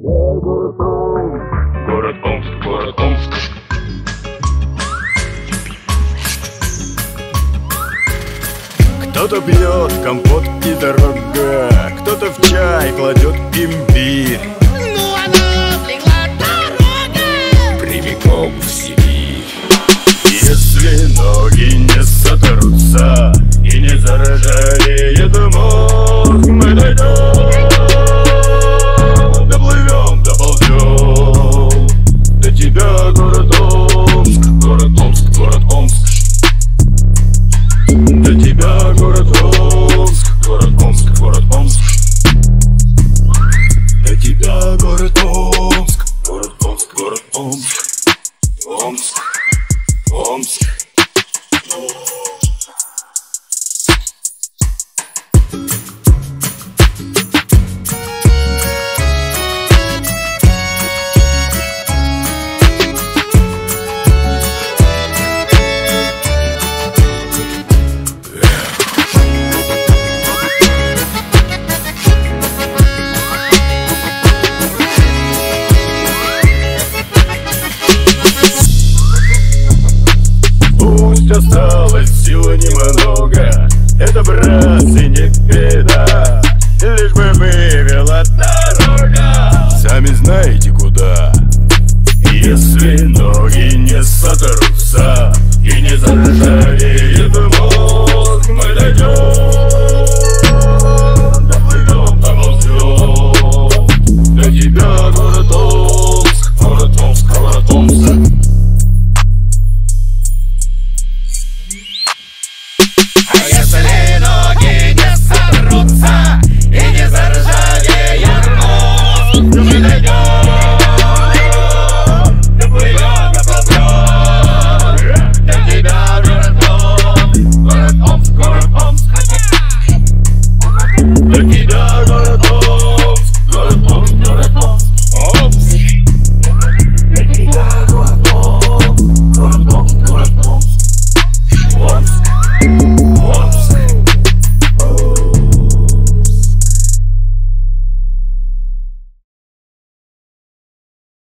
Город Омск, город Омск. Кто-то пьет компот и дорога, кто-то в чай кладет имбирь. Ну она легла дорога Прямиком в Сибирь. Если ноги не сотрутся и не заржавеет мозг,